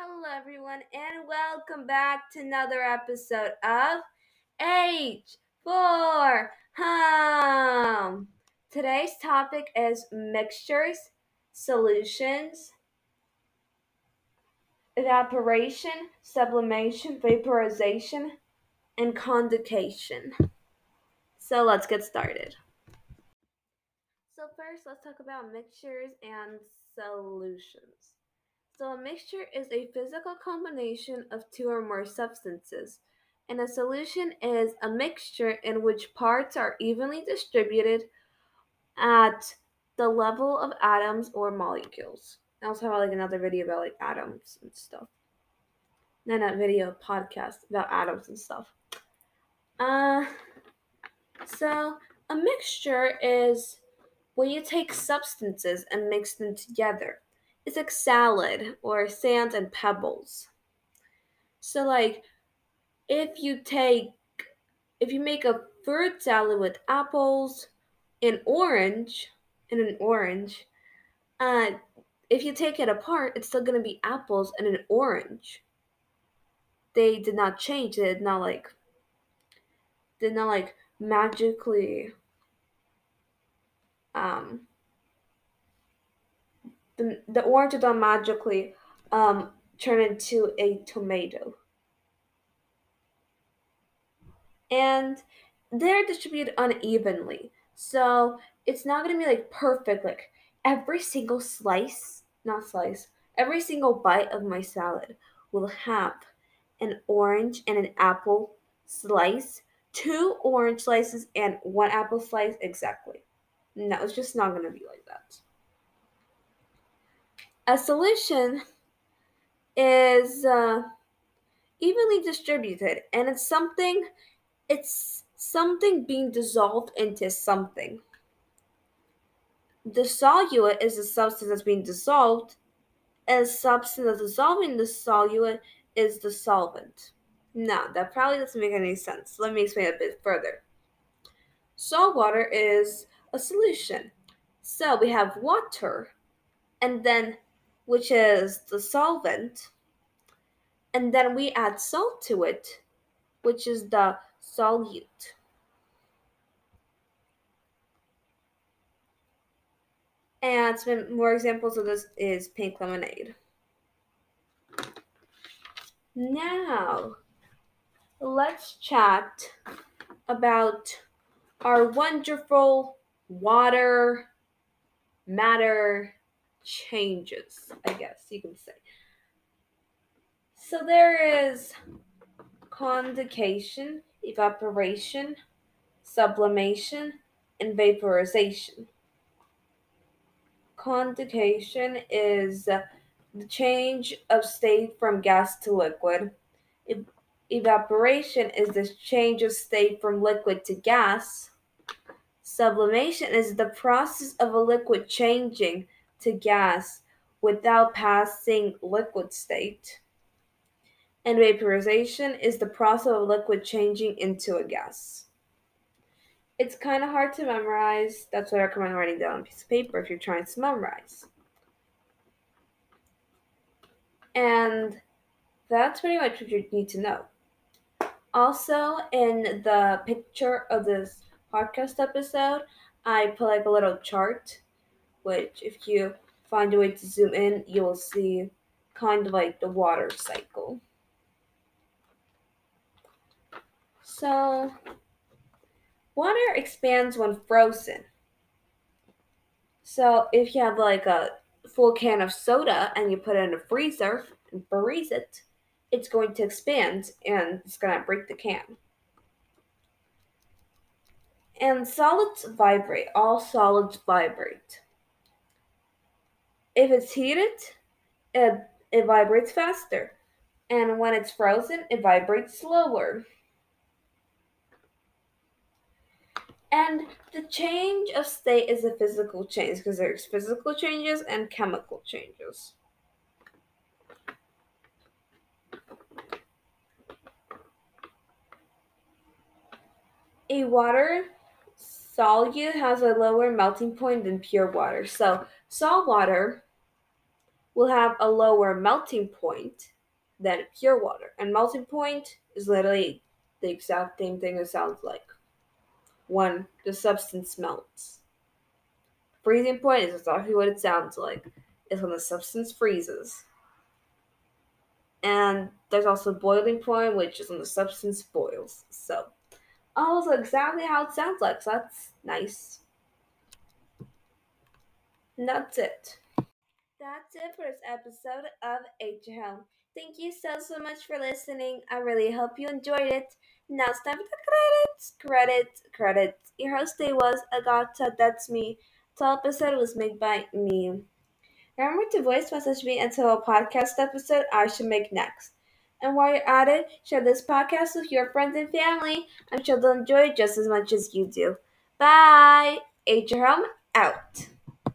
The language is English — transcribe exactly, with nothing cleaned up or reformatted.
Hello, everyone, and welcome back to another episode of H for Home. Today's topic is mixtures, solutions, evaporation, sublimation, vaporization, and condencation. So let's get started. So first, let's talk about mixtures and solutions. So a mixture is a physical combination of two or more substances, and a solution is a mixture in which parts are evenly distributed at the level of atoms or molecules. I also have like another video about like atoms and stuff. No, not video, podcast about atoms and stuff. Uh, so a mixture is when you take substances and mix them together. It's like salad or sand and pebbles. So like if you take if you make a fruit salad with apples and orange and an orange, uh if you take it apart, it's still gonna be apples and an orange. They did not change, they did not like did not like magically um the, the orange did not magically um turn into a tomato. And they're distributed unevenly. So it's not going to be like perfect. Like every single slice, not slice, every single bite of my salad will have an orange and an apple slice, two orange slices, and one apple slice exactly. No, it's just not going to be like that. A solution is uh, evenly distributed, and it's something it's something being dissolved into something. The solute is the substance that's being dissolved, and the substance that's dissolving the solute is the solvent. No, that probably doesn't make any sense. Let me explain a bit further. Salt water is a solution. So we have water, and then which is the solvent, and then we add salt to it, which is the solute. And some more examples of this is pink lemonade. Now, let's chat about our wonderful water matter changes, I guess you can say. So there is condension, evaporation, sublimation, and vaporization. Condension is the change of state from gas to liquid. E- Evaporation is the change of state from liquid to gas. Sublimation is the process of a liquid changing to gas without passing liquid state. And vaporization is the process of a liquid changing into a gas. It's kind of hard to memorize. That's why I recommend writing down on a piece of paper if you're trying to memorize. And that's pretty much what you need to know. Also, in the picture of this podcast episode, I put like a little chart, which if you find a way to zoom in, you will see kind of like the water cycle. So, water expands when frozen. So, if you have like a full can of soda and you put it in a freezer and freeze it, it's going to expand and it's going to break the can. And solids vibrate. All solids vibrate. If it's heated, it, it vibrates faster. And when it's frozen, it vibrates slower. And the change of state is a physical change because there's physical changes and chemical changes. A water solute has a lower melting point than pure water. So, salt water will have a lower melting point than pure water. And melting point is literally the exact same thing it sounds like when the substance melts. Freezing point is exactly what it sounds like. It's when the substance freezes. And there's also boiling point, which is when the substance boils. So, also exactly how it sounds like. So that's nice. And that's it. That's it for this episode of H Home. Thank you so, so much for listening. I really hope you enjoyed it. Now it's time for the credits. Credits, credits. Your host today was Agata. That's me. This episode was made by me. Remember to voice message me until a podcast episode I should make next. And while you're at it, share this podcast with your friends and family. I'm sure they'll enjoy it just as much as you do. Bye! H Home out.